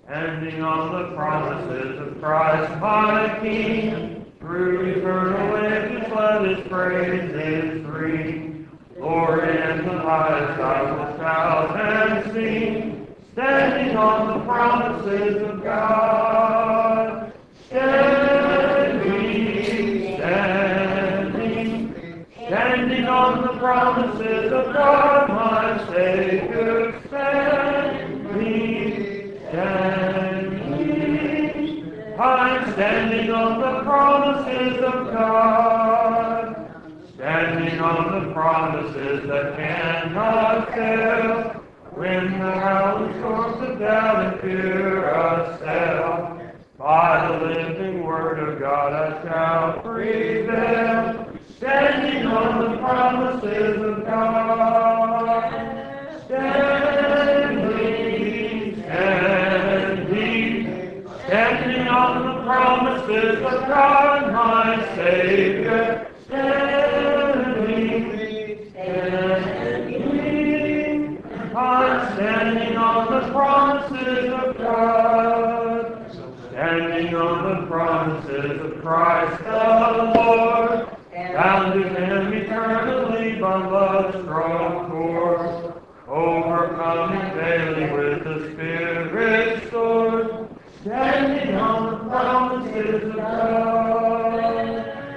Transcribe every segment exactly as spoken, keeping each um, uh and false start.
Standing on the promises of Christ my King, through eternal ages let His praises ring. Glory in the highest I will shout and sing, standing on the promises of God. Standing, standing, standing on the promises of God, my Savior, standing, standing. I'm standing on the promises of God, standing on the promises that cannot fail. When the howling storms of doubt and fear assail, by the living word of God I shall prevail. Standing on the promises of God. Standing, standing, standing on the promises of God, my Savior. Standing, standing, I'm standing on the promises of God. Standing on the promises of Christ the Lord, bound to Him eternally by love's strong course, overcoming daily with the Spirit's sword, standing on the promises of God.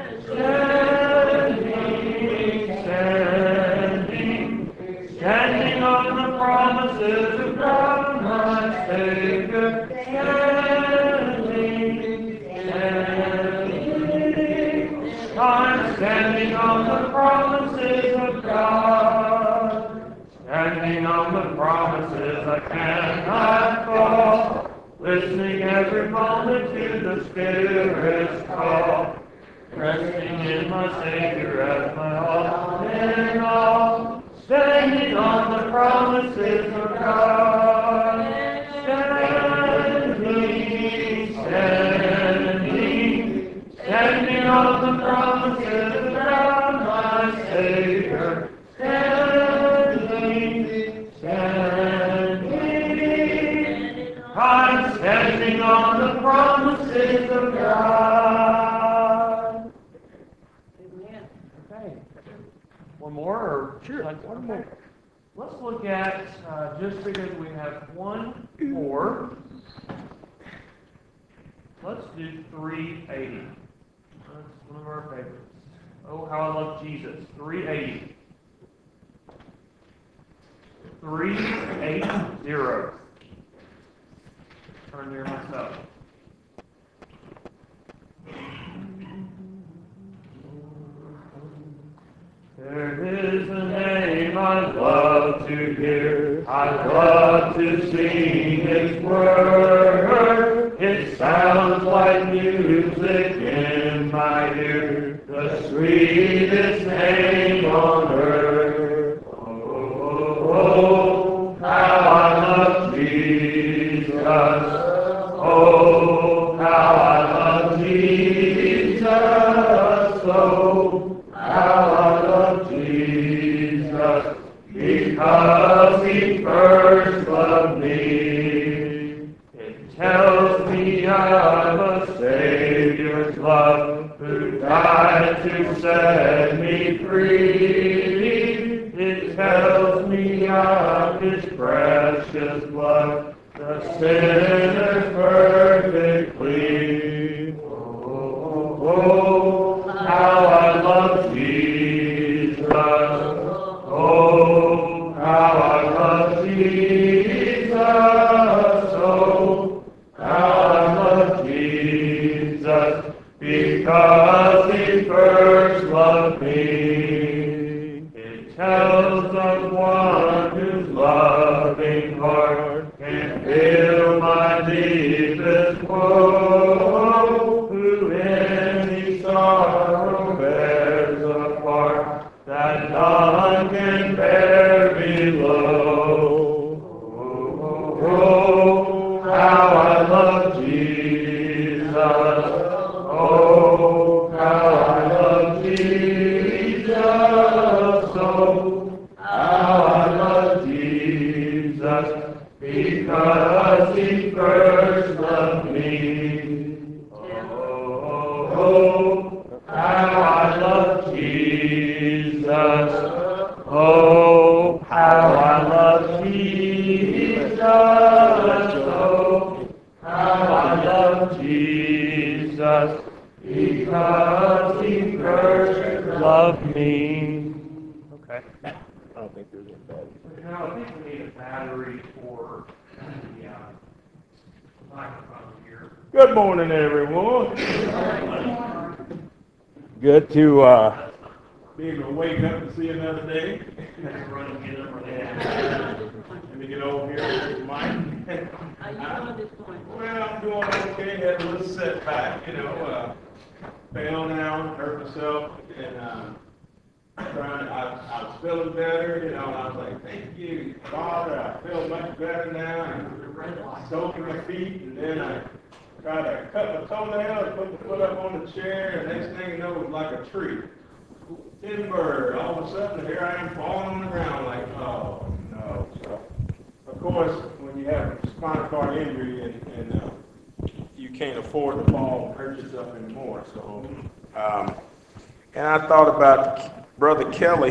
Standing, standing, standing on the promises of God, my Savior. I'm standing on the promises of God, standing on the promises I cannot fall, listening every moment to the Spirit's call, resting in my Savior as my all in all, standing on the promises of God. Standing, standing, standing on the promises of God, my Savior. Standing, standing, I'm standing on the promises of God. Amen. Okay. One more, or sure, like one more. Let's look at, uh, just because we have one more, let's do three eighty. That's one of our favorites. Oh, how I love Jesus. three eighty. three eighty. Turn near myself. There is a name I'd love to hear, I'd love to sing His word. It sounds like music in my ear, the sweetest name on earth. Oh, oh, how I love Jesus. Oh, how I love Jesus. Oh, how I love Jesus, because He first loved me. It tells me of a Savior's love who died to set me free. It tells me of His precious blood, the sinner's perfect plea. Oh, oh, how I love Jesus. Oh, how I love Jesus. Oh, how I love Jesus, because He first loved me. It tells of one whose loving heart can fill my deepest woe, who any sorrow bears a part that none can bear below. Oh, oh, how I love Jesus. Oh, how I love Jesus. Oh, how I love Jesus, because because he first loved me. Oh, oh, how I love Jesus. Oh, how I love Jesus. Oh, how I love Jesus. Because he first loved me. Okay. I don't think there's any battery. Now, I think we need a battery for the uh, microphone here. Good morning, everyone. Good to uh, be able to wake up and see another day. Run and get over there. Let me get over here with the mic. How you doing this morning? Well, I'm doing okay. Had a little setback, you know. Uh, fell down, hurt myself, and uh, trying to, I, I was feeling better, you know. And I was like, "Thank you, Father. I feel much better now." And soaking my feet, and then I tried to cut my toenail and put the foot up on the chair, and next thing you know, it was like a tree. Timber. All of a sudden, here I am falling on the ground, like, oh no. So, of course, when you have a spinal cord injury and, and uh, you can't afford to fall and hurt yourself anymore. So, um, and I thought about Brother Kelly,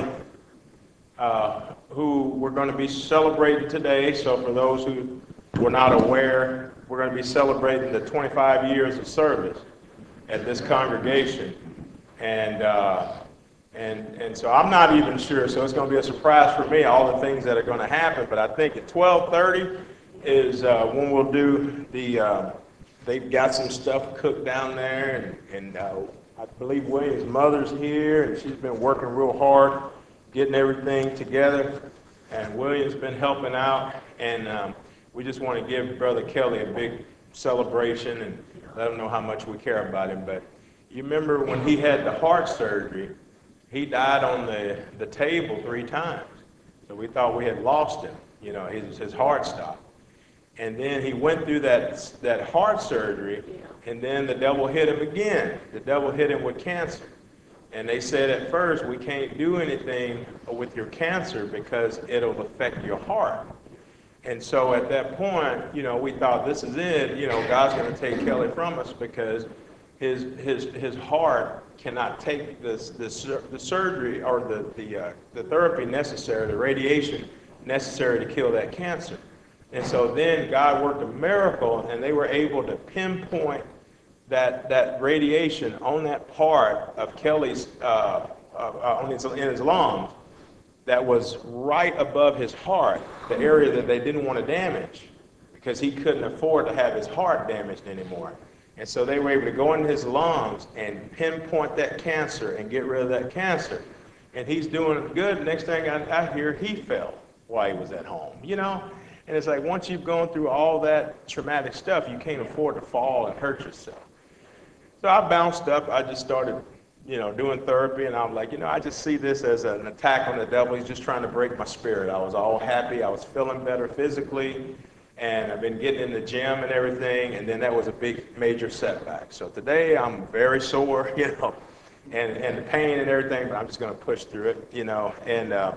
uh, who we're going to be celebrating today. So for those who were not aware, we're going to be celebrating the twenty-five years of service at this congregation. And, uh, and, and so I'm not even sure. So it's going to be a surprise for me, all the things that are going to happen. But I think at twelve thirty is uh, when we'll do the... Uh, They've got some stuff cooked down there, and, and uh, I believe William's mother's here, and she's been working real hard getting everything together, and William's been helping out, and um, we just want to give Brother Kelly a big celebration and let him know how much we care about him. But you remember when he had the heart surgery, he died on the, the table three times, so we thought we had lost him. You know, his, his heart stopped. And then he went through that, that heart surgery, and then the devil hit him again. The devil hit him with cancer. And they said at first, we can't do anything with your cancer because it'll affect your heart. And so at that point, you know, we thought, this is it. You know, God's going to take Kelly from us because his, his, his heart cannot take this, this, the surgery or the, the, uh, the therapy necessary, the radiation necessary to kill that cancer. And so then God worked a miracle, and they were able to pinpoint that, that radiation on that part of Kelly's, uh, uh, on his, in his lungs, that was right above his heart, the area that they didn't want to damage, because he couldn't afford to have his heart damaged anymore. And so they were able to go into his lungs and pinpoint that cancer and get rid of that cancer. And he's doing good. Next thing I, I hear, he fell while he was at home, you know? And it's like, once you've gone through all that traumatic stuff, you can't afford to fall and hurt yourself. So I bounced up. I just started, you know, doing therapy, and I'm like, you know, I just see this as an attack on the devil. He's just trying to break my spirit. I was all happy. I was feeling better physically, and I've been getting in the gym and everything, and then that was a big, major setback. So today I'm very sore, you know, and, and the pain and everything, but I'm just going to push through it, you know. And uh,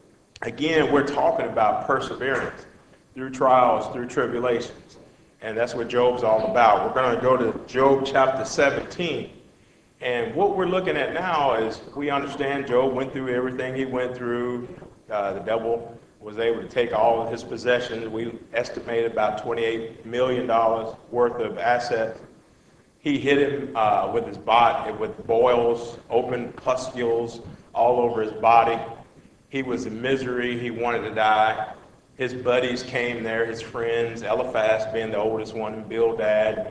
again, we're talking about perseverance through trials, through tribulations. And that's what Job's all about. We're going to go to Job chapter seventeen. And what we're looking at now is we understand Job went through everything he went through. Uh, the devil was able to take all of his possessions. We estimate about twenty-eight million dollars worth of assets. He hit him uh, with his body, with boils, open pustules all over his body. He was in misery. He wanted to die. His buddies came there, his friends, Eliphaz being the oldest one, and Bildad.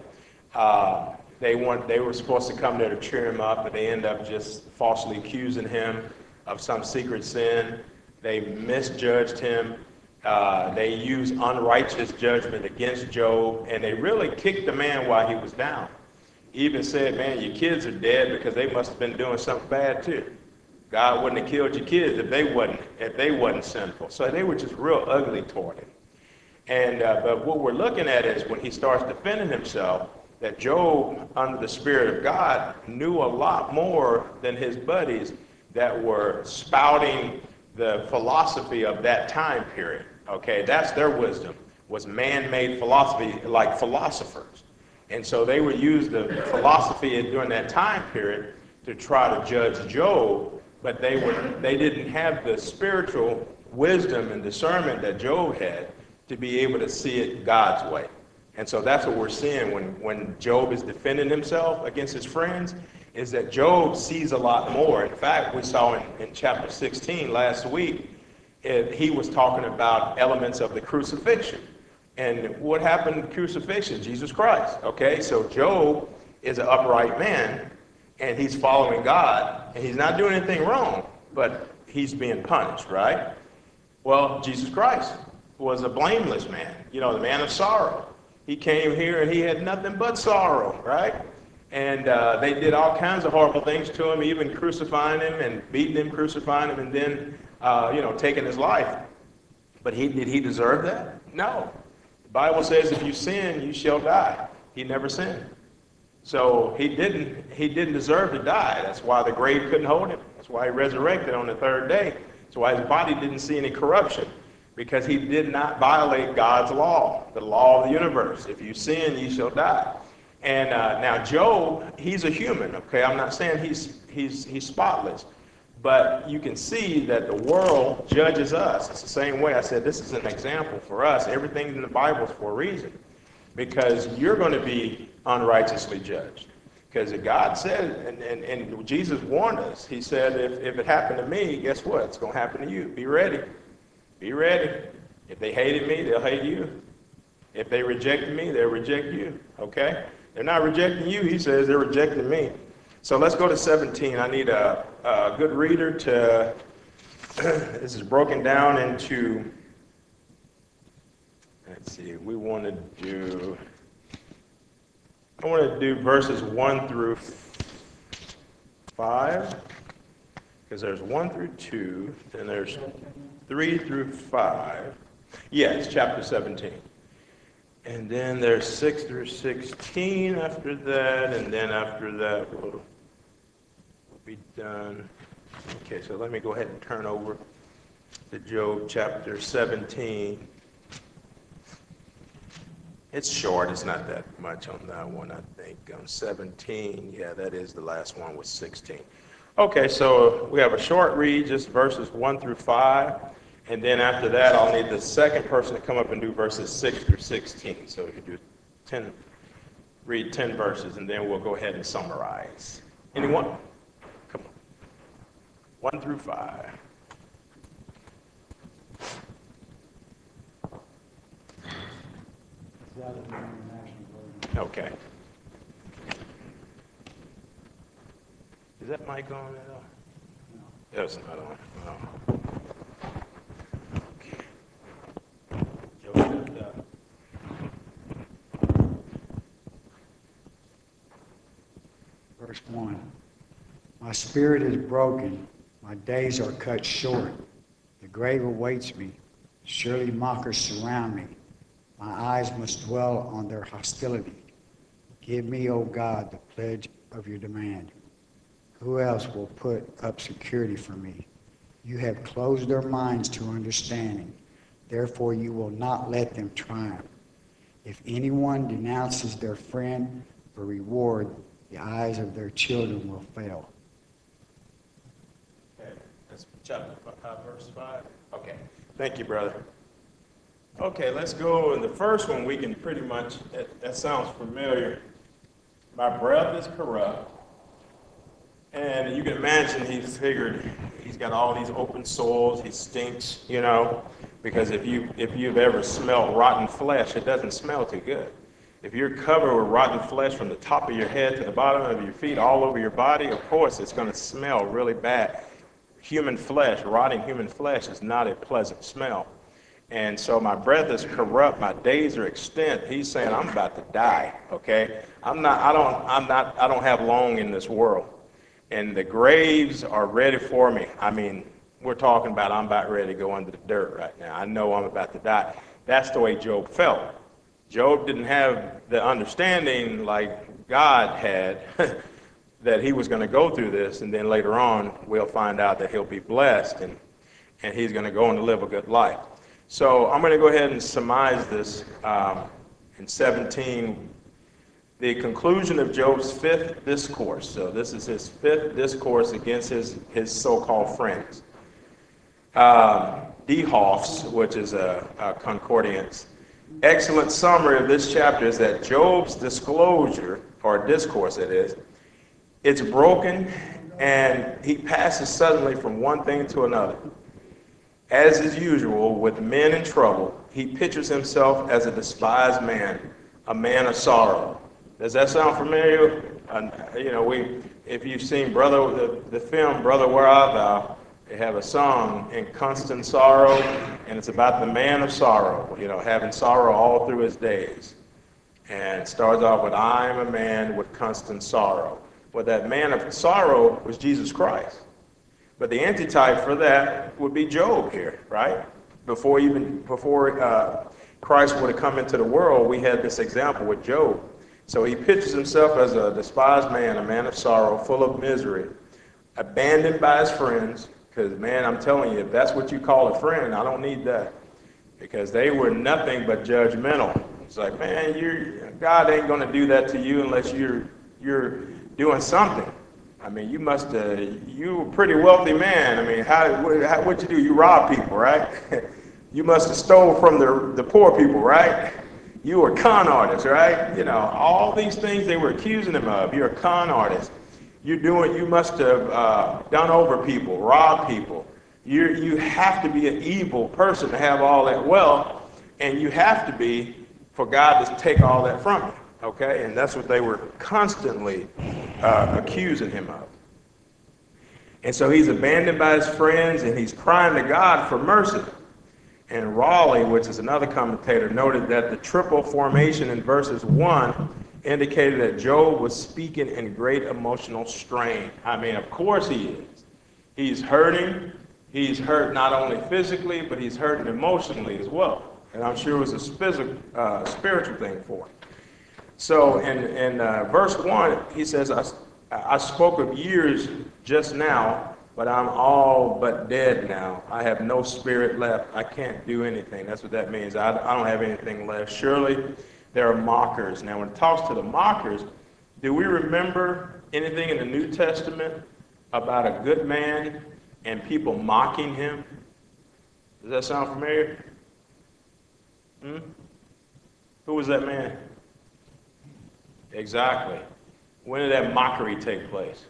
Uh, they, want, they were supposed to come there to cheer him up, but they end up just falsely accusing him of some secret sin. They misjudged him. Uh, they used unrighteous judgment against Job, and they really kicked the man while he was down. He even said, man, your kids are dead because they must have been doing something bad too. God wouldn't have killed your kids if they wasn't if they wasn't sinful. So they were just real ugly toward him. And uh, but what we're looking at is when he starts defending himself, that Job, under the Spirit of God, knew a lot more than his buddies that were spouting the philosophy of that time period. Okay, that's their wisdom. was man-made philosophy, like philosophers. And so they would use the philosophy during that time period to try to judge Job, but they were they didn't have the spiritual wisdom and discernment that Job had to be able to see it God's way. And so that's what we're seeing when, when Job is defending himself against his friends, is that Job sees a lot more. In fact, we saw in, in chapter sixteen last week, it, he was talking about elements of the crucifixion. And what happened to crucifixion? Jesus Christ. Okay, so Job is an upright man, and he's following God, and he's not doing anything wrong, but he's being punished, right? Well, Jesus Christ was a blameless man, you know, the man of sorrow. He came here and he had nothing but sorrow, right? And uh, they did all kinds of horrible things to him, even crucifying him and beating him, crucifying him, and then, uh, you know, taking his life. But he, did he deserve that? No. The Bible says if you sin, you shall die. He never sinned. So he didn't, he didn't deserve to die. That's why the grave couldn't hold him. That's why he resurrected on the third day. That's why his body didn't see any corruption, because he did not violate God's law, the law of the universe. If you sin, you shall die. And uh, now Job, he's a human, okay? I'm not saying he's, he's, he's spotless, but you can see that the world judges us. It's the same way I said this is an example for us. Everything in the Bible is for a reason, because you're going to be unrighteously judged. Because God said, and, and, and Jesus warned us, he said, if, if it happened to me, guess what? It's going to happen to you. Be ready. Be ready. If they hated me, they'll hate you. If they rejected me, they'll reject you. Okay? They're not rejecting you. He says they're rejecting me. So let's go to seventeen. I need a, a good reader to, this is broken down into, let's see, we want to do, I want to do verses one through five, because there's one through two, then there's three through five. Yes, chapter seventeen. And then there's six through sixteen after that, and then after that we'll, we'll be done. Okay, so let me go ahead and turn over to Job chapter seventeen. It's short, it's not that much on that one, I think. On seventeen, yeah, that is the last one with sixteen. Okay, so we have a short read, just verses one through five. And then after that, I'll need the second person to come up and do verses six through sixteen. So you do ten, read ten verses, and then we'll go ahead and summarize. Anyone? Come on. One through five. Okay. Is that mic on at all? No. It's not on. No. Verse one, my spirit is broken, my days are cut short. The grave awaits me, surely mockers surround me. My eyes must dwell on their hostility. Give me, O God, the pledge of your demand. Who else will put up security for me? You have closed their minds to understanding. Therefore you will not let them triumph. If anyone denounces their friend for reward, the eyes of their children will fail. Okay, that's chapter five, verse five. Okay, thank you, brother. Okay, let's go. In the first one, we can pretty much, that, that sounds familiar. My breath is corrupt. And you can imagine he's figured he's got all these open sores, he stinks, you know, because if, you, if you've ever smelled rotten flesh, it doesn't smell too good. If you're covered with rotten flesh from the top of your head to the bottom of your feet, all over your body, of course it's going to smell really bad. Human flesh, rotting human flesh is not a pleasant smell. And so my breath is corrupt, my days are extent. He's saying I'm about to die, okay? I'm not, I don't, I'm not, I don't have long in this world. And the graves are ready for me. I mean, we're talking about I'm about ready to go under the dirt right now. I know I'm about to die. That's the way Job felt. Job didn't have the understanding like God had that he was going to go through this, and then later on we'll find out that he'll be blessed and, and he's going to go on to live a good life. So I'm going to go ahead and surmise this um, in seventeen, the conclusion of Job's fifth discourse. So this is his fifth discourse against his, his so-called friends. Um, Dehoff's, which is a, a concordance, excellent summary of this chapter is that Job's disclosure, or discourse it is, it's broken and he passes suddenly from one thing to another. As is usual with men in trouble, he pictures himself as a despised man, a man of sorrow. Does that sound familiar? Uh, you know, we, if you've seen Brother, the, the film Brother, Where Art Thou? They have a song, In Constant Sorrow, and it's about the man of sorrow, you know, having sorrow all through his days. And it starts off with, I am a man with constant sorrow. Well, that man of sorrow was Jesus Christ. But the antitype for that would be Job here, right? Before even, before uh, Christ would have come into the world, we had this example with Job. So he pictures himself as a despised man, a man of sorrow, full of misery, abandoned by his friends. Because, man, I'm telling you, if that's what you call a friend, I don't need that. Because they were nothing but judgmental. It's like, man, you're, God ain't going to do that to you unless you're you're doing something. I mean, you must have, you a pretty wealthy man. I mean, how, what, how, what'd you do? You rob people, right? You must have stole from the, the poor people, right? You were a con artist, right? You know, all these things they were accusing him of. You're a con artist. You're doing, you must have uh, done over people, robbed people. You you have to be an evil person to have all that wealth, and you have to be for God to take all that from you, okay? And that's what they were constantly uh, accusing him of. And so he's abandoned by his friends, and he's crying to God for mercy. And Raleigh, which is another commentator, noted that the triple formation in verses one indicated that Job was speaking in great emotional strain. I mean, of course he is. He's hurting. He's hurt not only physically, but he's hurting emotionally as well. And I'm sure it was a physical, uh, spiritual thing for him. So in, in uh, verse one, he says, I, I spoke of years just now, but I'm all but dead now. I have no spirit left. I can't do anything. That's what that means. I, I don't have anything left. Surely there are mockers. Now, when it talks to the mockers, do we remember anything in the New Testament about a good man and people mocking him? Does that sound familiar? Hmm? Who was that man? Exactly. When did that mockery take place?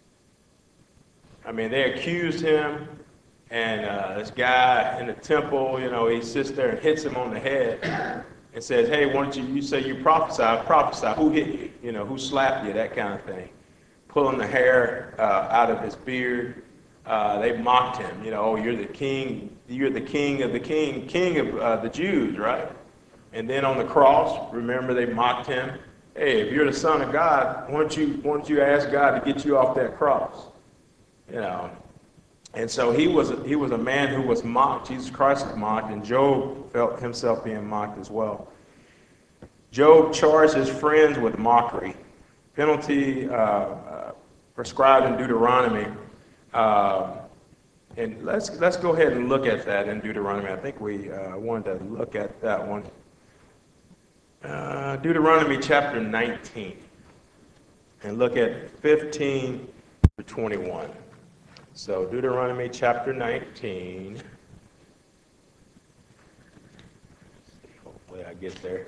I mean, they accused him, and uh, this guy in the temple, you know, he sits there and hits him on the head and says, hey, why don't you, you say you prophesy, prophesy, who hit you? You know, who slapped you, that kind of thing. Pulling the hair uh, out of his beard. Uh, they mocked him, you know, oh, you're the king, you're the king of the king, king of uh, the Jews, right? And then on the cross, remember they mocked him. Hey, if you're the Son of God, why don't you, why don't you ask God to get you off that cross? You know, and so he was he was a man who was mocked. Jesus Christ was mocked, and Job felt himself being mocked as well. Job charged his friends with mockery, penalty uh, uh, prescribed in Deuteronomy. Uh, and let's let's go ahead and look at that in Deuteronomy. I think we uh, wanted to look at that one. Uh, Deuteronomy chapter nineteen, and look at fifteen to twenty-one. So Deuteronomy chapter nineteen. Hopefully I get there.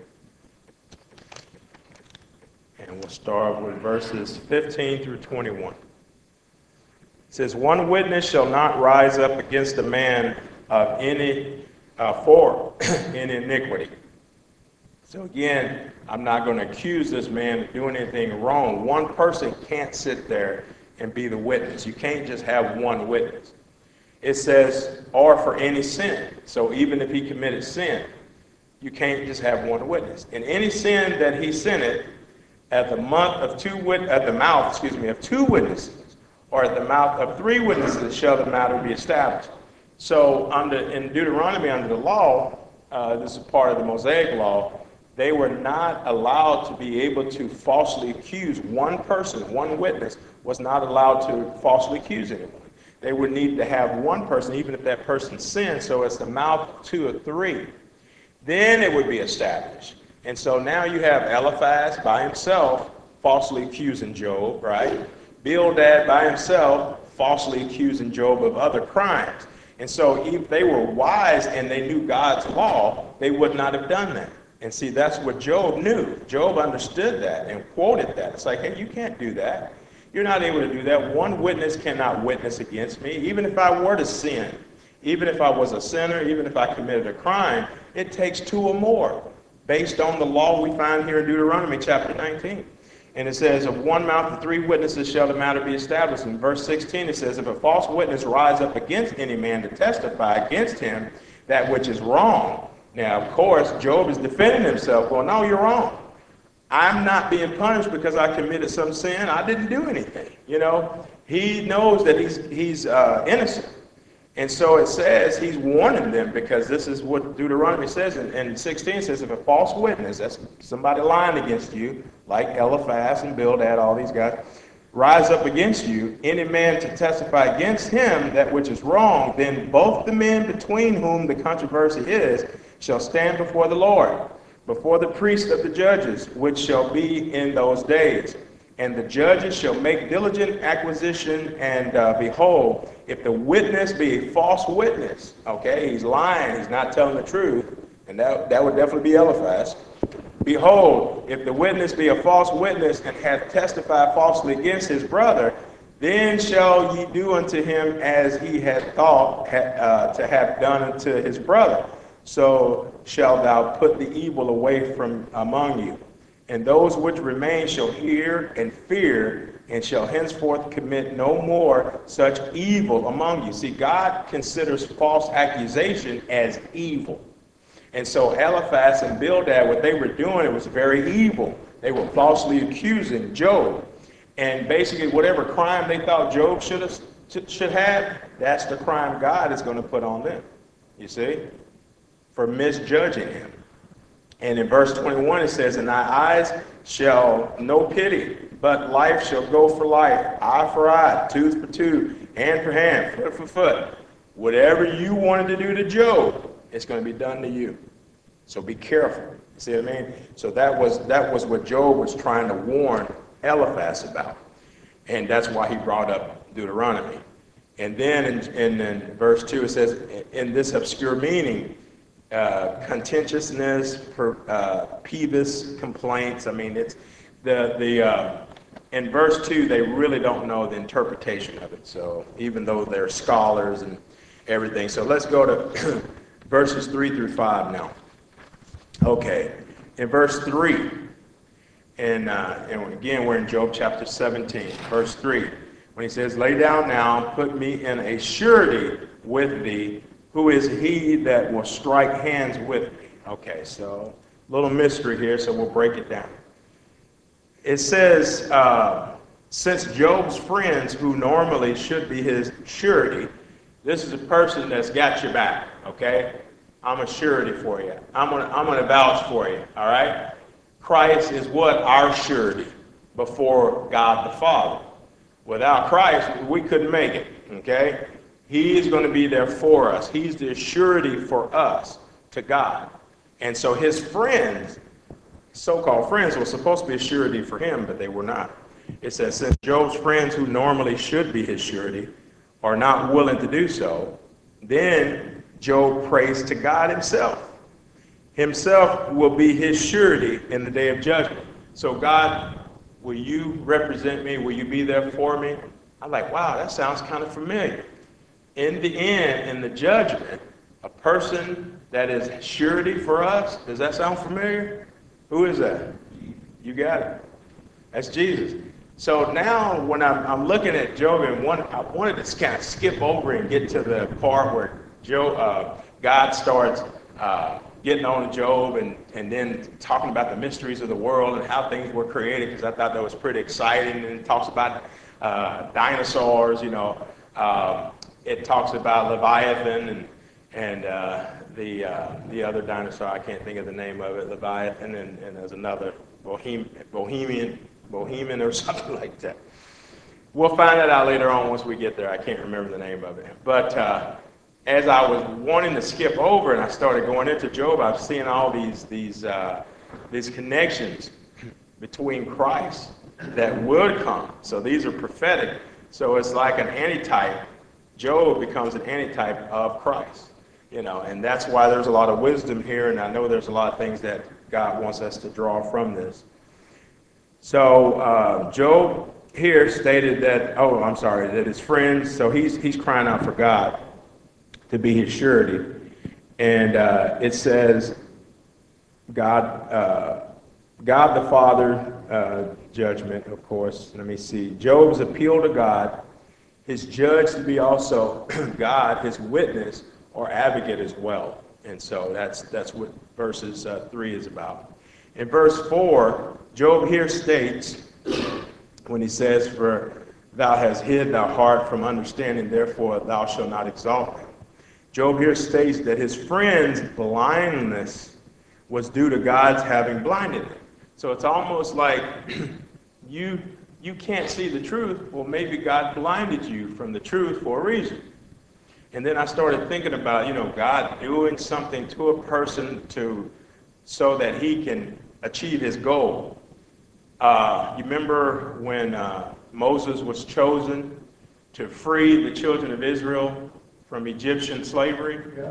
And we'll start with verses fifteen through twenty-one. It says, one witness shall not rise up against a man of any uh, for in iniquity. So again, I'm not going to accuse this man of doing anything wrong. One person can't sit there and be the witness. You can't just have one witness. It says, or for any sin. So even if he committed sin, you can't just have one witness. In any sin that he sinned, at the month of two wit- at the mouth, excuse me, of two witnesses, or at the mouth of three witnesses shall the matter be established. So under in Deuteronomy, under the law, uh, this is part of the Mosaic law, they were not allowed to be able to falsely accuse one person, one witness was not allowed to falsely accuse anyone. they would need to have one person, even if that person sinned, so it's the mouth of two or three. Then it would be established. And so now you have Eliphaz by himself falsely accusing Job, right? Bildad by himself falsely accusing Job of other crimes. And so if they were wise and they knew God's law, they would not have done that. And see, that's what Job knew. Job understood that and quoted that. It's like, hey, you can't do that. You're not able to do that. One witness cannot witness against me. Even if I were to sin, even if I was a sinner, even if I committed a crime, it takes two or more, based on the law we find here in Deuteronomy chapter nineteen. And it says, of one mouth and three witnesses shall the matter be established. In verse sixteen, it says, if a false witness rise up against any man to testify against him that which is wrong. Now, of course, Job is defending himself. Well, no, you're wrong. I'm not being punished because I committed some sin. I didn't do anything. You know, he knows that he's, he's uh, innocent. And so it says he's warning them, because this is what Deuteronomy says. And, and sixteen says, if a false witness, that's somebody lying against you, like Eliphaz and Bildad, all these guys, rise up against you, any man to testify against him that which is wrong, then both the men between whom the controversy is shall stand before the Lord, before the priest of the judges, which shall be in those days. And the judges shall make diligent acquisition, and uh, behold, if the witness be a false witness, okay, he's lying, he's not telling the truth, and that, that would definitely be Eliphaz. Behold, if the witness be a false witness and hath testified falsely against his brother, then shall ye do unto him as he had thought uh, to have done unto his brother. So shalt thou put the evil away from among you. And those which remain shall hear and fear, and shall henceforth commit no more such evil among you. See, God considers false accusation as evil. And so Eliphaz and Bildad, what they were doing, it was very evil. They were falsely accusing Job. And basically whatever crime they thought Job should have, should have, that's the crime God is going to put on them, you see, for misjudging him. And in verse twenty-one it says, and thy eyes shall no pity, but life shall go for life, eye for eye, tooth for tooth, hand for hand, foot for foot. Whatever you wanted to do to Job, it's going to be done to you. So be careful. See what I mean? So that was that was what Job was trying to warn Eliphaz about. And that's why he brought up Deuteronomy. And then in, in, in verse two it says, in this obscure meaning, uh, contentiousness, per, uh, peevish complaints. I mean, it's the, the uh, in verse two, they really don't know the interpretation of it. So even though they're scholars and everything. So let's go to verses three through five now. Okay, in verse three, and, uh, and again, we're in Job chapter seventeen, verse three, when he says, lay down now, put me in a surety with thee, who is he that will strike hands with me? Okay, so a little mystery here, so we'll break it down. It says, uh, since Job's friends, who normally should be his surety, this is a person that's got your back, okay? I'm a surety for you. I'm gonna, I'm gonna vouch for you, all right? Christ is what? Our surety before God the Father. Without Christ, we couldn't make it, okay? He is going to be there for us. He's the surety for us to God. And so his friends, so-called friends, were supposed to be a surety for him, but they were not. It says, since Job's friends, who normally should be his surety, are not willing to do so, then Job prays to God himself. Himself will be his surety in the day of judgment. So God, will you represent me? Will you be there for me? I'm like, wow, that sounds kind of familiar. In the end, in the judgment, a person that is surety for us, does that sound familiar? Who is that? You got it. That's Jesus. So now when I'm, I'm looking at Job, and one, I wanted to kind of skip over and get to the part where Job, uh, God starts uh, getting on to Job and, and then talking about the mysteries of the world and how things were created, because I thought that was pretty exciting. And it talks about uh, dinosaurs, you know. Um, it talks about Leviathan and and uh, the uh, the other dinosaur, I can't think of the name of it, Leviathan, and, and there's another, Bohem, Bohemian, Bohemian or something like that. We'll find that out later on once we get there. I can't remember the name of it. But uh, as I was wanting to skip over and I started going into Job, I was seeing all these these uh, these connections between Christ that would come. So these are prophetic. So it's like an antitype. Job becomes an antitype of Christ, you know, and that's why there's a lot of wisdom here, and I know there's a lot of things that God wants us to draw from this. So uh, Job here stated that, oh, I'm sorry, that his friends, so he's he's crying out for God to be his surety, and uh, it says, God, uh, God the Father, uh, judgment, of course. Let me see. Job's appeal to God, his judge to be also God, his witness or advocate as well. And so that's that's what verses uh, three is about. In verse four, Job here states, when he says, for thou hast hid thy heart from understanding, therefore thou shalt not exalt me. Job here states that his friend's blindness was due to God's having blinded him. So it's almost like you you can't see the truth. Well, maybe God blinded you from the truth for a reason. And then I started thinking about, you know, God doing something to a person to so that he can achieve his goal. Uh, you remember when uh, Moses was chosen to free the children of Israel from Egyptian slavery? Yeah.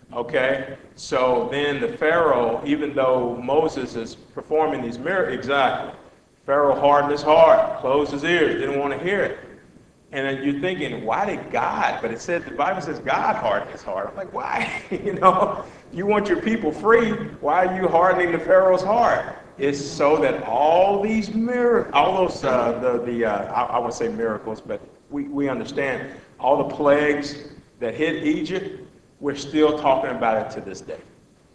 Okay, so then the Pharaoh, even though Moses is performing these miracles, exactly, Pharaoh hardened his heart, closed his ears, didn't want to hear it. And then you're thinking, why did God? But it said, the Bible says God hardened his heart. I'm like, why? You know, you want your people free. Why are you hardening the Pharaoh's heart? It's so that all these miracles, all those, uh, the, the uh, I, I won't say miracles, but we, we understand all the plagues that hit Egypt, we're still talking about it to this day.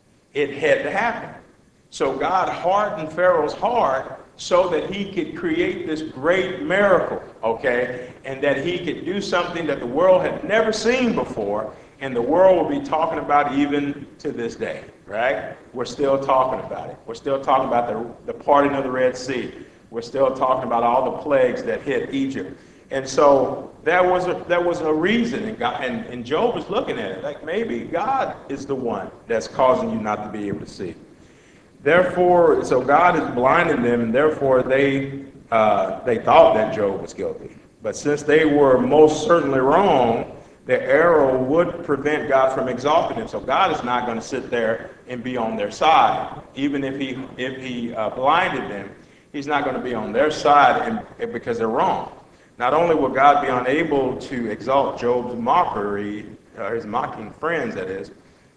It had to happen. So God hardened Pharaoh's heart so that he could create this great miracle, okay? And that he could do something that the world had never seen before, and the world will be talking about even to this day, right? We're still talking about it. We're still talking about the, the parting of the Red Sea. We're still talking about all the plagues that hit Egypt. And so there was a, there was a reason, and, God, and, and Job was looking at it, like maybe God is the one that's causing you not to be able to see. Therefore, so God is blinding them, and therefore they uh, they thought that Job was guilty. But since they were most certainly wrong, the arrow would prevent God from exalting them. So God is not going to sit there and be on their side. Even if he if he uh, blinded them, he's not going to be on their side and, and because they're wrong. Not only will God be unable to exalt Job's mockery, uh, his mocking friends, that is,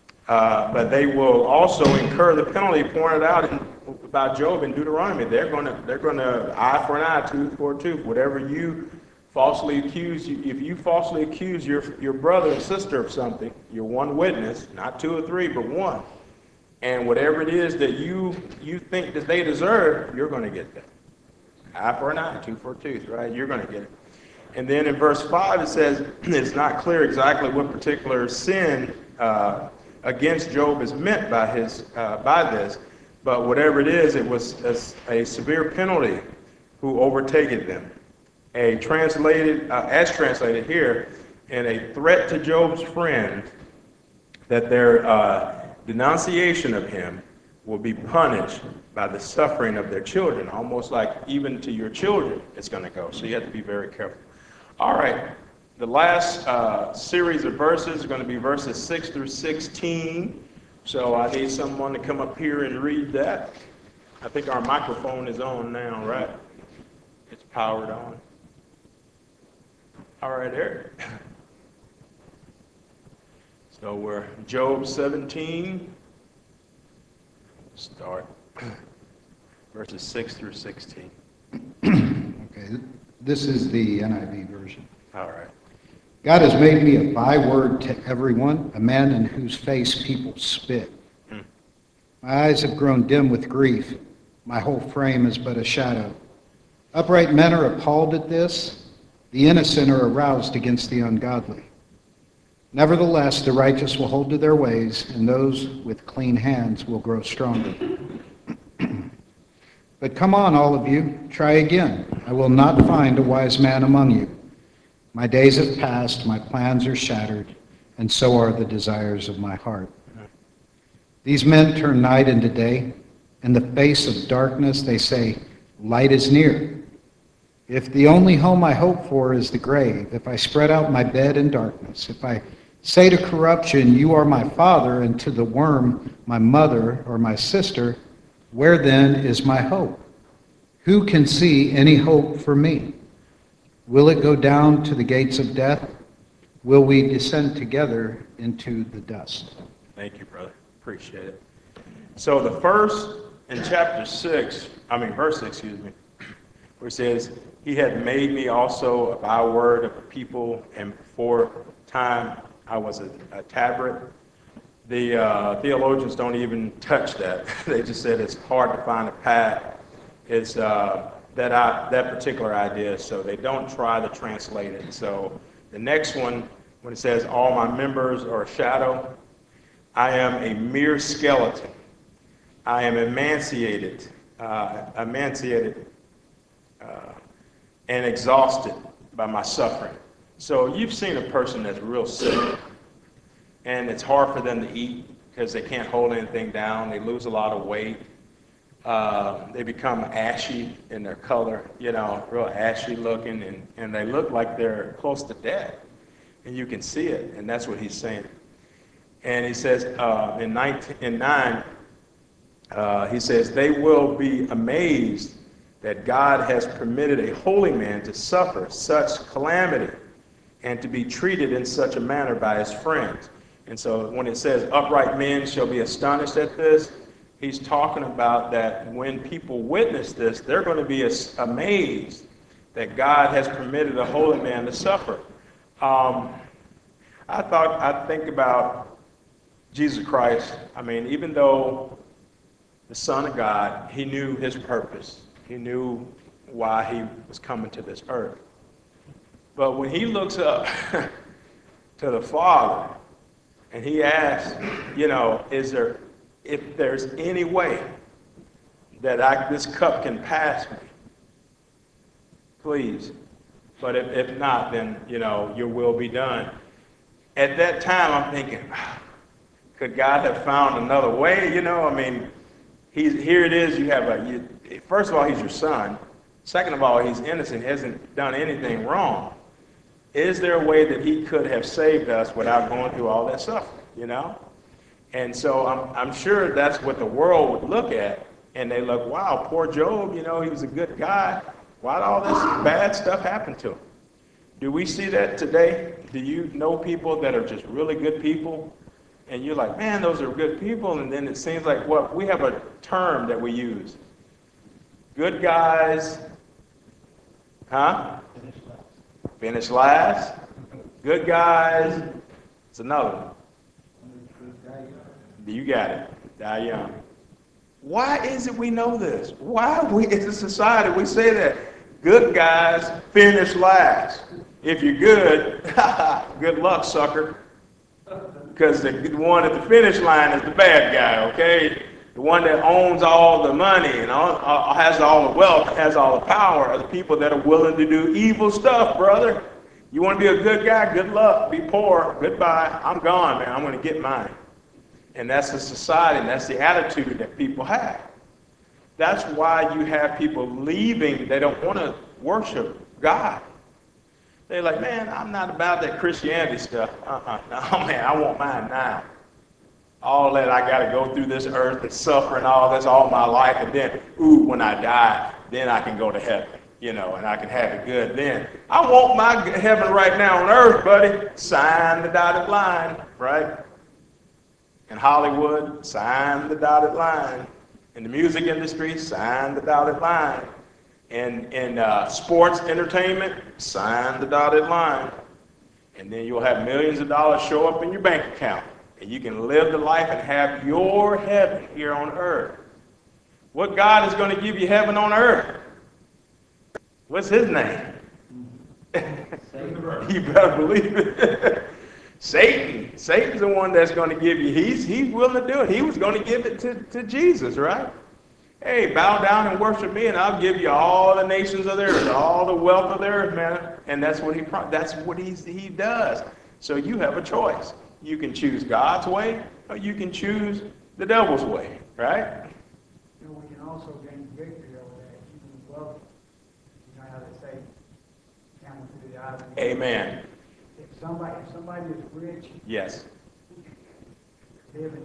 uh, but they will also incur the penalty pointed out in, about Job in Deuteronomy. They're going to they're going to eye for an eye, tooth for a tooth. Whatever you falsely accuse, if you falsely accuse your your brother and sister of something, you're one witness, not two or three, but one. And whatever it is that you you think that they deserve, you're going to get that. Eye for an eye, tooth for a tooth, right? You're going to get it. And then in verse five, it says, it's not clear exactly what particular sin uh, against Job is meant by his uh, by this, but whatever it is, it was a, a severe penalty who overtaken them. A translated, uh, as translated here, and a threat to Job's friend that their uh, denunciation of him will be punished by the suffering of their children, almost like even to your children it's going to go. So you have to be very careful. All right, the last uh, series of verses are going to be verses six through sixteen. So I need someone to come up here and read that. I think our microphone is on now, right? It's powered on. All right, Eric. So we're Job seventeen. Start verses six through sixteen. Okay, this is the N I V version. All right. God has made me a byword to everyone, a man in whose face people spit. Hmm. My eyes have grown dim with grief. My whole frame is but a shadow. Upright men are appalled at this. The innocent are aroused against the ungodly. Nevertheless, the righteous will hold to their ways, and those with clean hands will grow stronger. But come on, all of you, try again. I will not find a wise man among you. My days have passed, my plans are shattered, and so are the desires of my heart. These men turn night into day. In the face of darkness, they say, light is near. If the only home I hope for is the grave, if I spread out my bed in darkness, if I say to corruption, you are my father, and to the worm, my mother or my sister, where then is my hope? Who can see any hope for me? Will it go down to the gates of death? Will we descend together into the dust? Thank you, brother. Appreciate it. So the first in chapter six, I mean verse six, excuse me, where it says, he had made me also a byword of the people, and before time I was a, a tabret. The uh, theologians don't even touch that. They just said it's hard to find a path. It's uh, that I, that particular idea, so they don't try to translate it. So the next one, when it says all my members are a shadow, I am a mere skeleton. I am emaciated, uh, emaciated, uh, and exhausted by my suffering. So you've seen a person that's real sick, and it's hard for them to eat because they can't hold anything down. They lose a lot of weight. Uh, they become ashy in their color, you know, real ashy looking, and, and they look like they're close to death. And you can see it, and that's what he's saying. And he says uh, in, nineteen, in nine, uh, he says, they will be amazed that God has permitted a holy man to suffer such calamity and to be treated in such a manner by his friends. And so when it says upright men shall be astonished at this, he's talking about that when people witness this, they're going to be amazed that God has permitted a holy man to suffer. Um, I thought, I think about Jesus Christ. I mean, even though the Son of God, he knew his purpose. He knew why he was coming to this earth. But when he looks up to the Father and he asks, you know, is there, if there's any way that I, this cup can pass me, please. But if, if not, then, you know, your will be done. At that time, I'm thinking, could God have found another way? You know, I mean, he's, here it is. You have a, you, first of all, he's your son. Second of all, he's innocent, hasn't done anything wrong. Is there a way that he could have saved us without going through all that suffering, you know? And so I'm, I'm sure that's what the world would look at, and they look, wow, poor Job, you know, he was a good guy. Why did all this bad stuff happen to him? Do we see that today? Do you know people that are just really good people? And you're like, man, those are good people. And then it seems like, well, we have a term that we use. Good guys, huh? Finish last. Good guys. It's another one. You got it. Die young. Why is it we know this? Why we, as a society, we say that good guys finish last. If you're good, good luck, sucker. Because the one at the finish line is the bad guy, okay? The one that owns all the money and all, uh, has all the wealth, has all the power, are the people that are willing to do evil stuff, brother. You want to be a good guy? Good luck. Be poor. Goodbye. I'm gone, man. I'm going to get mine. And that's the society, and that's the attitude that people have. That's why you have people leaving. They don't want to worship God. They're like, man, I'm not about that Christianity stuff. Uh-uh. No, man, I want mine now. All that I got to go through this earth and suffer and all this all my life, and then, ooh, when I die, then I can go to heaven, you know, and I can have it good then. I want my heaven right now on earth, buddy. Sign the dotted line, right? In Hollywood, sign the dotted line. In the music industry, sign the dotted line. In, in uh, sports entertainment, sign the dotted line. And then you'll have millions of dollars show up in your bank account. And you can live the life and have your heaven here on earth. What God is going to give you heaven on earth? What's his name? You better believe it. Satan. Satan's the one that's going to give you. He's, he's willing to do it. He was going to give it to, to Jesus, right? Hey, bow down and worship me, and I'll give you all the nations of the earth, all the wealth of the earth, man. And that's what he that's what he's, he does. So you have a choice. You can choose God's way, or you can choose the devil's way, right? You know, we can also gain victory over that human wealth. You know how they say, camel through the eye of the needle. Amen. If somebody, if somebody is rich, Yes. living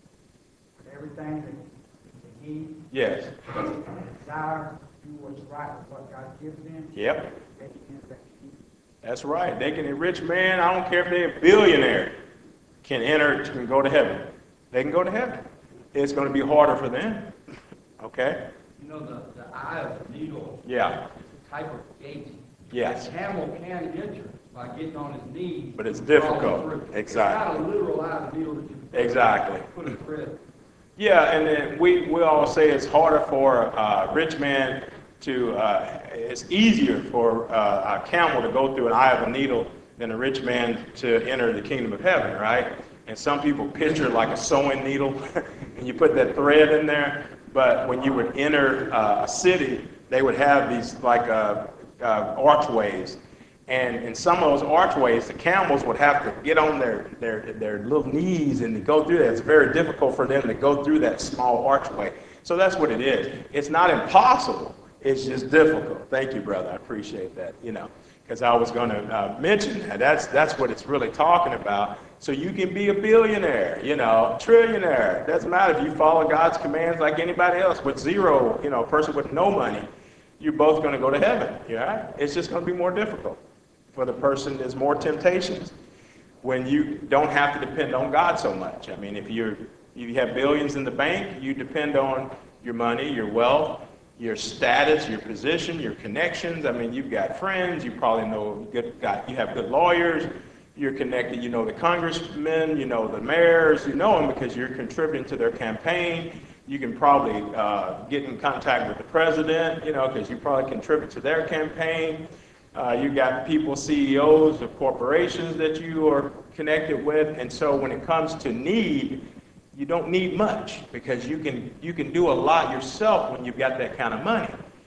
with everything that they need, Yes. and desire to do what's right with what God gives them, Yep. they can enter that kingdom. That's right. They can, a rich man, I don't care if they're a billionaire, can enter, can go to heaven. They can go to heaven. It's going to be harder for them. Okay? You know, the, the eye of the needle Yeah. is a type of gate. Yes. A camel can enter by getting on his knees. But it's and crawling difficult. through. Exactly. It's not a literal eye of the needle that you can Exactly. put in thread. Yeah, and then we, we all say it's harder for a rich man to, uh, it's easier for uh, a camel to go through an eye of a needle than a rich man to enter the kingdom of heaven, right? And some people picture like a sewing needle, and you put that thread in there. But when you would enter uh, a city, they would have these like uh, uh, archways. And in some of those archways, the camels would have to get on their, their, their little knees and go through that. It's very difficult for them to go through that small archway. So that's what it is. It's not impossible. It's just difficult. Thank you, brother. I appreciate that, you know, because I was going to uh, mention that. That's, that's what it's really talking about. So you can be a billionaire, you know, trillionaire. Doesn't matter if you follow God's commands like anybody else with zero, you know, a person with no money. You're both going to go to heaven, yeah? It's just going to be more difficult. For the person, there's more temptations when you don't have to depend on God so much. I mean, if you're if you have billions in the bank, you depend on your money, your wealth, your status, your position, your connections. I mean, you've got friends. You probably know good. Got you have good lawyers. You're connected. You know the congressmen. You know the mayors. You know them because you're contributing to their campaign. You can probably uh, get in contact with the president. You know because you probably contribute to their campaign. Uh, you got people, C E Os of corporations that you are connected with, and so when it comes to need, you don't need much because you can you can do a lot yourself when you've got that kind of money.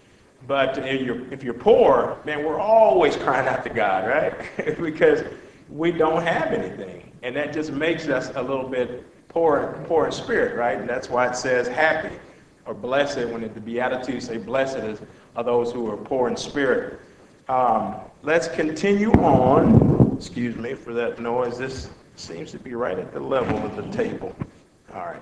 But if you're if you're poor, man, we're always crying out to God, right? Because we don't have anything, and that just makes us a little bit poor poor in spirit, right? And that's why it says happy or blessed when the Beatitudes say blessed is are those who are poor in spirit. Um, let's continue on. Excuse me for that noise. This seems to be right at the level of the table. All right.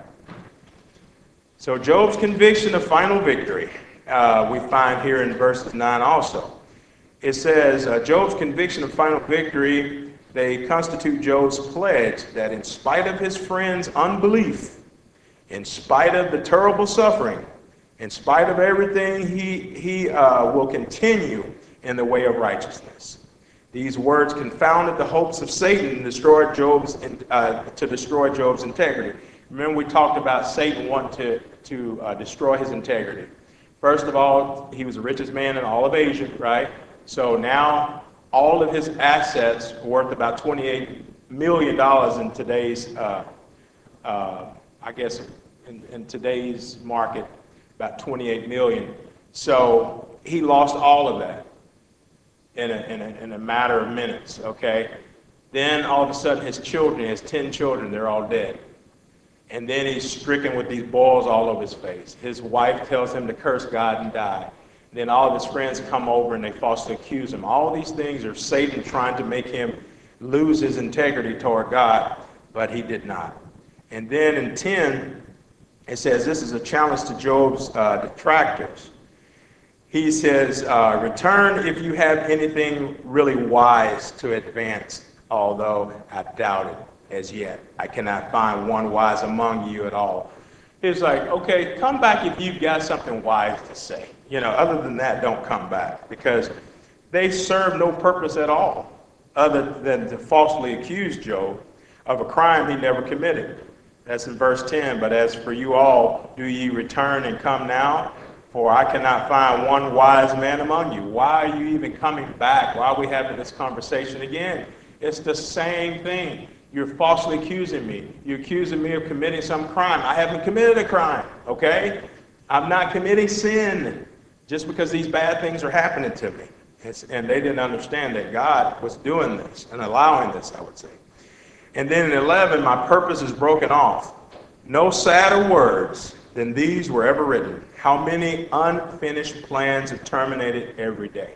So Job's conviction of final victory, uh, we find here in verses nine also. It says, uh, Job's conviction of final victory, they constitute Job's pledge that in spite of his friends' unbelief, in spite of the terrible suffering, in spite of everything, he, he uh, will continue in the way of righteousness. These words confounded the hopes of Satan and destroyed Job's, uh, to destroy Job's integrity. Remember we talked about Satan wanting to, to uh, destroy his integrity. First of all, he was the richest man in all of Asia, right? So now all of his assets are worth about twenty-eight million dollars in today's, uh, uh, I guess, in, in today's market, about twenty-eight million dollars. So he lost all of that. In a, in, a, in a matter of minutes, okay? Then all of a sudden his children, his ten children, they're all dead. And then he's stricken with these boils all over his face. His wife tells him to curse God and die. Then all of his friends come over and they falsely accuse him. All these things are Satan trying to make him lose his integrity toward God, but he did not. And then in ten, it says this is a challenge to Job's uh, detractors. He says, uh, return if you have anything really wise to advance, although I doubt it as yet. I cannot find one wise among you at all. He's like, okay, come back if you've got something wise to say. You know, other than that, don't come back, because they serve no purpose at all other than to falsely accuse Job of a crime he never committed. That's in verse ten. But as for you all, do ye return and come now? For I cannot find one wise man among you. Why are you even coming back? Why are we having this conversation again? It's the same thing. You're falsely accusing me. You're accusing me of committing some crime. I haven't committed a crime, okay? I'm not committing sin just because these bad things are happening to me. It's, and they didn't understand that God was doing this and allowing this, I would say. And then in eleven, my purpose is broken off. No sadder words than these were ever written. How many unfinished plans are terminated every day.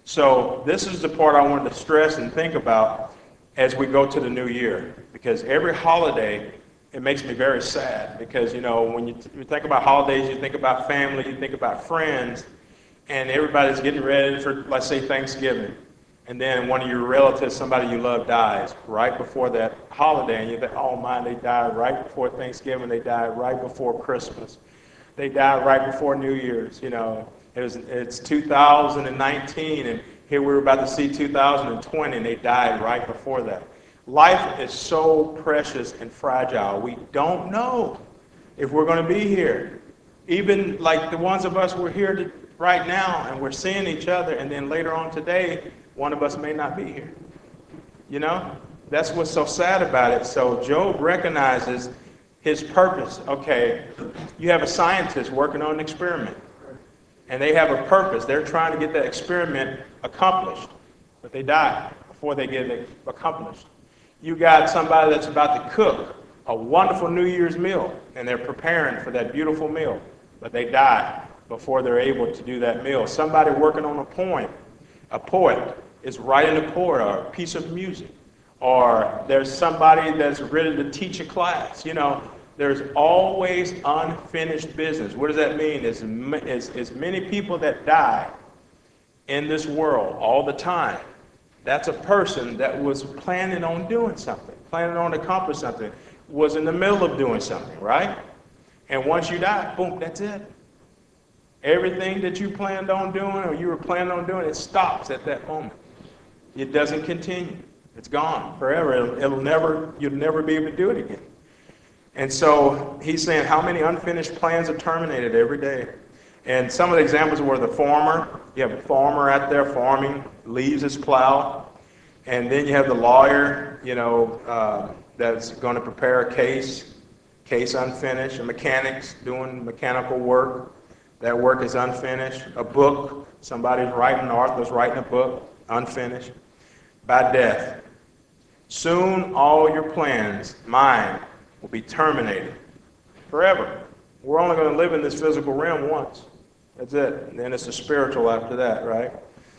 So this is the part I wanted to stress and think about as we go to the new year. Because every holiday, it makes me very sad. Because, you know, when you, th- you think about holidays, you think about family, you think about friends, and everybody's getting ready for, let's say, Thanksgiving. And then one of your relatives, somebody you love, dies right before that holiday. And you think, oh my, they died right before Thanksgiving. They died right before Christmas. They died right before New Year's. You know, it was, it's two thousand nineteen, and here we're about to see two thousand twenty, and they died right before that. Life is so precious and fragile. We don't know if we're going to be here. Even like the ones of us, we're here to, right now, and we're seeing each other, and then later on today, one of us may not be here. You know? That's what's so sad about it. So Job recognizes his purpose. Okay, you have a scientist working on an experiment, and they have a purpose. They're trying to get that experiment accomplished, but they die before they get it accomplished. You got somebody that's about to cook a wonderful New Year's meal, and they're preparing for that beautiful meal, but they die before they're able to do that meal. Somebody working on a poem, a poet is writing a poem or a piece of music, or there's somebody that's ready to teach a class. You know, there's always unfinished business. What does that mean? Is is is many people that die in this world all the time. That's a person that was planning on doing something, planning on accomplishing something, was in the middle of doing something, right? And once you die, boom, that's it. Everything that you planned on doing or you were planning on doing, it stops at that moment. It doesn't continue. It's gone forever. It'll, it'll never, you'll never be able to do it again. And so he's saying how many unfinished plans are terminated every day. And some of the examples were the farmer. You have a farmer out there farming, leaves his plow. And then you have the lawyer, you know, uh, that's going to prepare a case, case unfinished. A mechanic's doing mechanical work. That work is unfinished. A book, somebody's writing, an author's writing a book, unfinished. By death. Soon all your plans, mine, will be terminated forever. We're only going to live in this physical realm once. That's it. And then it's the spiritual after that, right?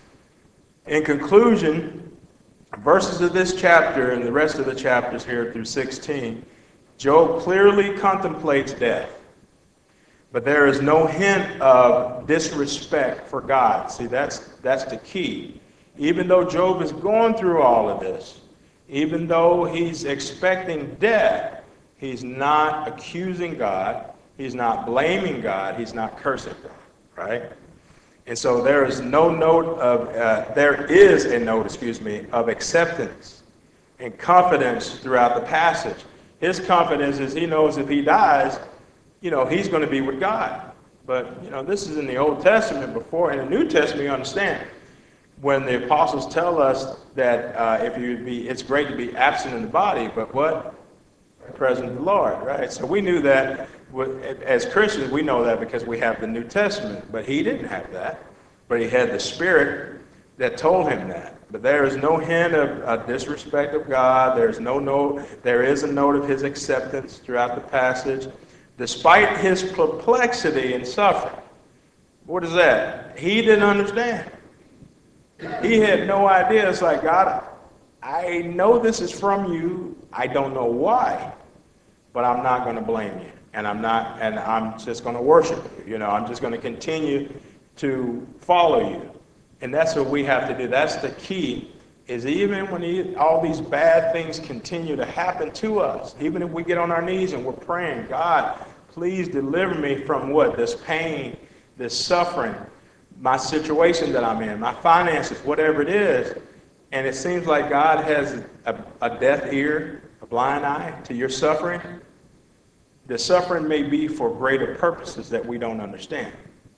In conclusion, verses of this chapter and the rest of the chapters here through sixteen, Job clearly contemplates death. But there is no hint of disrespect for God. See, that's that's the key. Even though Job is going through all of this, even though he's expecting death, he's not accusing God, he's not blaming God, he's not cursing God, right? And so there is no note of, uh, there is a note, excuse me, of acceptance and confidence throughout the passage. His confidence is he knows if he dies, you know, he's going to be with God. But, you know, this is in the Old Testament before. In the New Testament, you understand, when the apostles tell us that uh, if you be, it's great to be absent in the body, but what? Present in the Lord, right? So we knew that, as Christians, we know that because we have the New Testament. But he didn't have that. But he had the Spirit that told him that. But there is no hint of a disrespect of God. There's no note. There is a note of his acceptance throughout the passage. Despite his perplexity and suffering. What is that? He didn't understand. He had no idea. It's like, God, I know this is from you. I don't know why, but I'm not going to blame you. And I'm not, and I'm just going to worship you. You know, I'm just going to continue to follow you. And that's what we have to do. That's the key, is even when he, all these bad things continue to happen to us, even if we get on our knees and we're praying, God, please deliver me from what? This pain, this suffering, my situation that I'm in, my finances, whatever it is. And it seems like God has a, a deaf ear, a blind eye to your suffering. The suffering may be for greater purposes that we don't understand.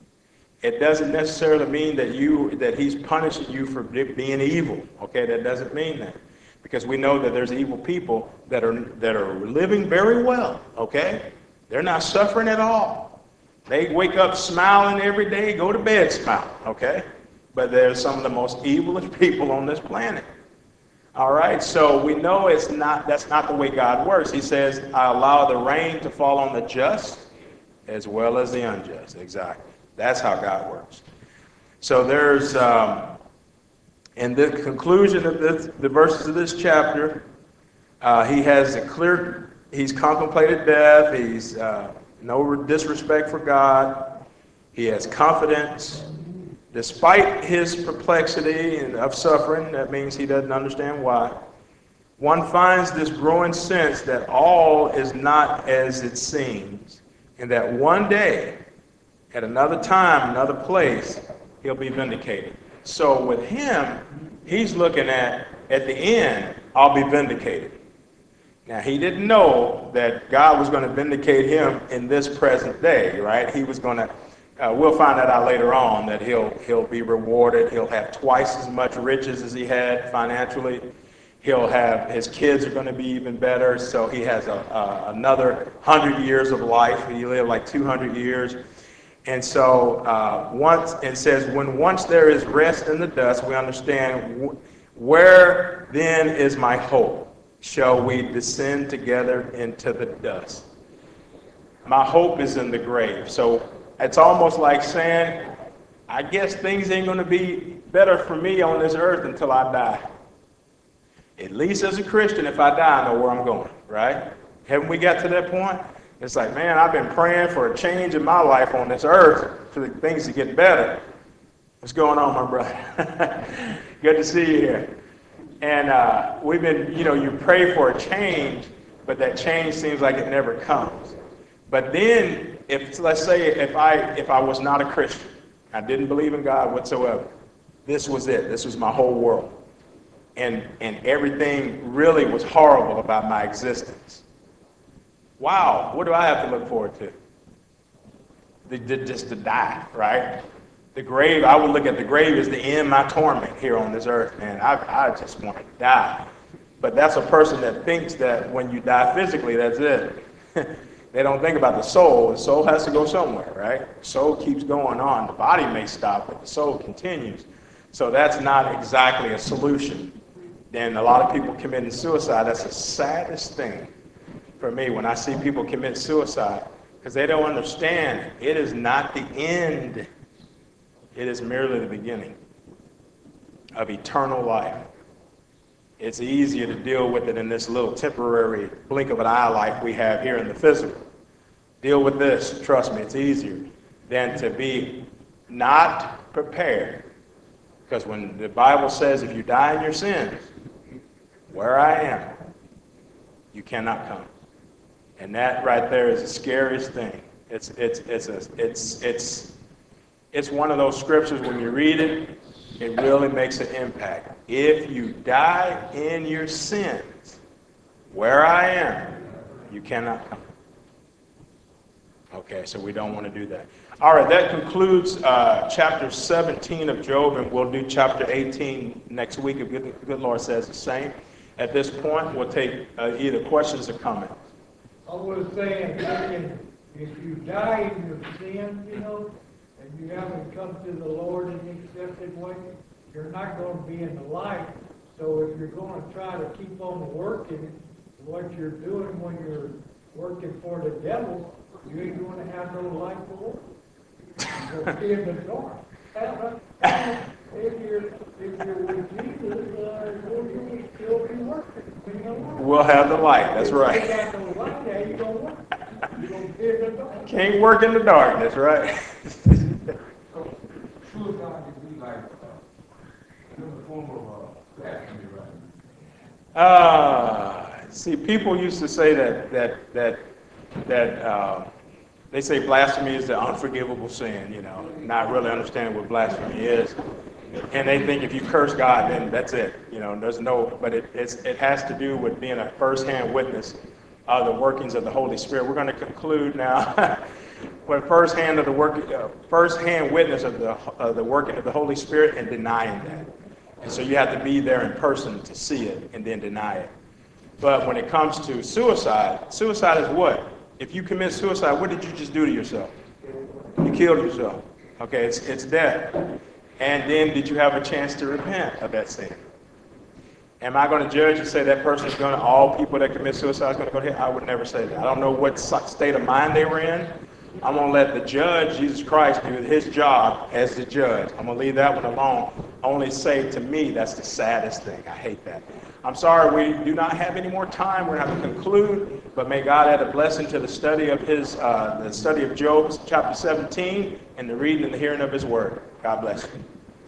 It doesn't necessarily mean that you that he's punishing you for being evil. Okay, that doesn't mean that. Because we know that there's evil people that are that are living very well, okay? They're not suffering at all. They wake up smiling every day, go to bed smiling, okay? But they're some of the most evilest people on this planet. All right, so we know it's not, that's not the way God works. He says, I allow the rain to fall on the just as well as the unjust. Exactly. That's how God works. So there's, um, in the conclusion of this, the verses of this chapter, uh, he has a clear, he's contemplated death, he's uh, no disrespect for God, he has confidence. Despite his perplexity and of suffering, that means he doesn't understand why, one finds this growing sense that all is not as it seems, and that one day, at another time, another place, he'll be vindicated. So with him, he's looking at, at the end, I'll be vindicated. Now, he didn't know that God was going to vindicate him in this present day, right? He was going to Uh, we'll find that out later on, that he'll he'll be rewarded. He'll have twice as much riches as he had financially. He'll have, his kids are going to be even better. So he has a, a, another hundred years of life. He lived like two hundred years. And so uh, once, it says, when once there is rest in the dust, we understand where then is my hope? Shall we descend together into the dust? My hope is in the grave. So it's almost like saying, I guess things ain't going to be better for me on this earth until I die. At least as a Christian, if I die, I know where I'm going, right? Haven't we got to that point? It's like, man, I've been praying for a change in my life on this earth for things to get better. What's going on, my brother? Good to see you here. And uh, we've been, you know, you pray for a change, but that change seems like it never comes. But then, if let's say if I if I was not a Christian, I didn't believe in God whatsoever, this was it. This was my whole world, and and everything really was horrible about my existence. Wow, what do I have to look forward to? The, the, just to die, right? The grave. I would look at the grave as the end of my torment here on this earth, man. I I just want to die. But that's a person that thinks that when you die physically, that's it. They don't think about the soul. The soul has to go somewhere, right? The soul keeps going on. The body may stop, but the soul continues. So that's not exactly a solution. Then a lot of people committing suicide, that's the saddest thing for me when I see people commit suicide, because they don't understand it is not the end. It is merely the beginning of eternal life. It's easier to deal with it in this little temporary blink of an eye life we have here in the physical. Deal with this, trust me, it's easier than to be not prepared. Because when the Bible says if you die in your sins, where I am, you cannot come. And that right there is the scariest thing. It's it's it's a, it's it's it's one of those scriptures when you read it, it really makes an impact. If you die in your sins, where I am, you cannot come. Okay, so we don't want to do that. All right, that concludes uh, chapter seventeen of Job, and we'll do chapter eighteen next week if good, good Lord says the same. At this point, we'll take uh, either questions or comments. I was saying, thinking, if you die in your sin, you know, and you haven't come to the Lord in the accepted way, you're not going to be in the light. So if you're going to try to keep on working what you're doing when you're working for the devil, you ain't going to have no light to work. You're going to be in the dark. If you're, if you're with Jesus, uh, you'll still be working. We'll have the light, that's right. If you got no light, how you going to work? You're going to be in the dark. Can't work in the darkness, right? So, true God can be like, uh, in the form of uh, blasphemy, right? Uh, see, people used to say that that that that uh, they say blasphemy is the unforgivable sin. You know, not really understanding what blasphemy is, and they think if you curse God, then that's it. You know, there's no, but it it's, it has to do with being a first-hand witness of the workings of the Holy Spirit. We're going to conclude now. But first-hand of the work, uh, first-hand witness of the of the working of the Holy Spirit and denying that. And so you have to be there in person to see it and then deny it. But when it comes to suicide, suicide is what? If you commit suicide, what did you just do to yourself? killed yourself. Okay, it's, it's death. And then did you have a chance to repent of that sin? Am I going to judge and say that person is going to, all people that commit suicide is going to go to hell? I would never say that. I don't know what state of mind they were in. I'm going to let the judge, Jesus Christ, do his job as the judge. I'm going to leave that one alone. Only say to me, that's the saddest thing. I hate that. I'm sorry, we do not have any more time. We're going to have to conclude, but may God add a blessing to the study of his, uh, the study of Job, chapter seventeen, and the reading and the hearing of his word. God bless you.